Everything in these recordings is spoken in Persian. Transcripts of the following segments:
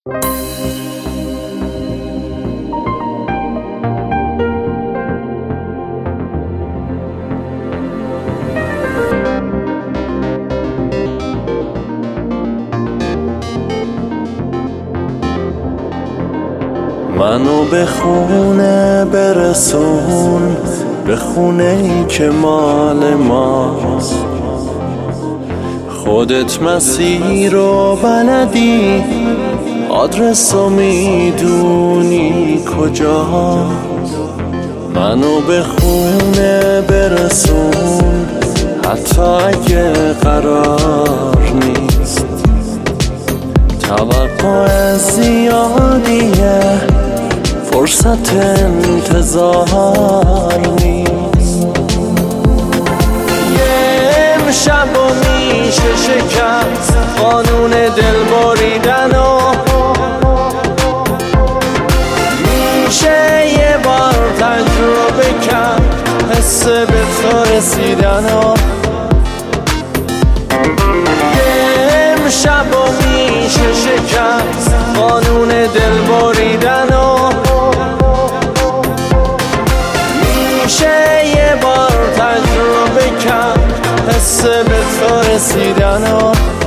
منو به خونه برسون، به خونه‌ای که مال ماست. خودت مسیر رو بلدی، آدرس رو میدونی کجاست. منو به خونه برسون، حتی اگه قرار نیست. توقع زیادیه، فرصت انتظار نیست. یه امشب و میشه شکست قانون دل بریدن و میشه یه بار تجربه کرد حس به تو رسیدن و یه امشب و میشه شکست قانون دل بریدن و میشه یه بار تجربه کرد حس به تو رسیدن و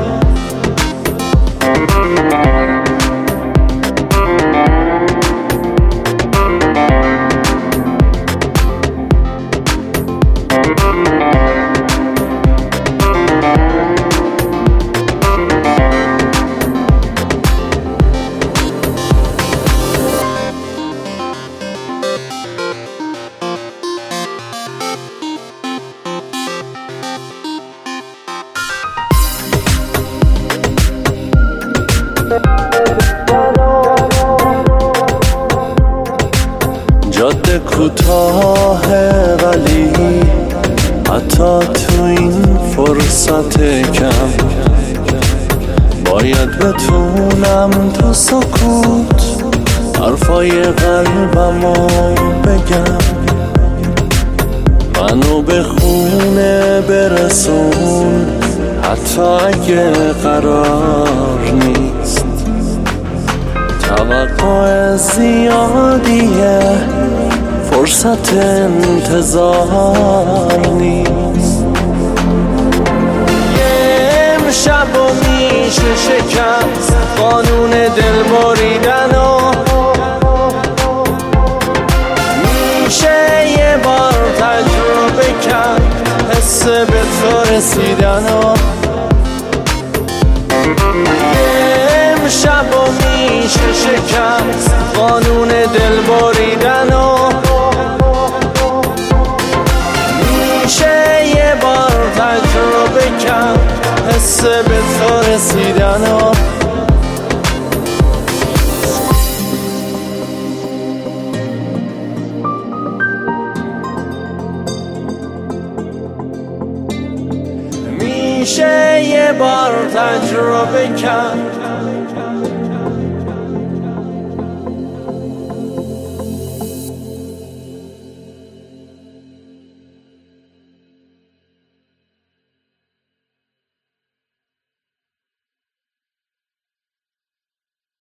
جاده کوتاهه ولی حتی تو این فرصت کم باید بتونم تو سکوت حرفای قلبمو بگم. منو به خونه برسون حتی اگه قرار نیست. توقع زیادیه، فرصت انتظار نیست. یه امشب و میشه شکست قانون دل بریدن و میشه یه بار تجربه کرد حس به تو رسیدن و امشب و میشه شکست قانون دل بریدن و میشه یه بار تجربه کرد حس به تو رسیدن و میشه یه بار تجربه کرد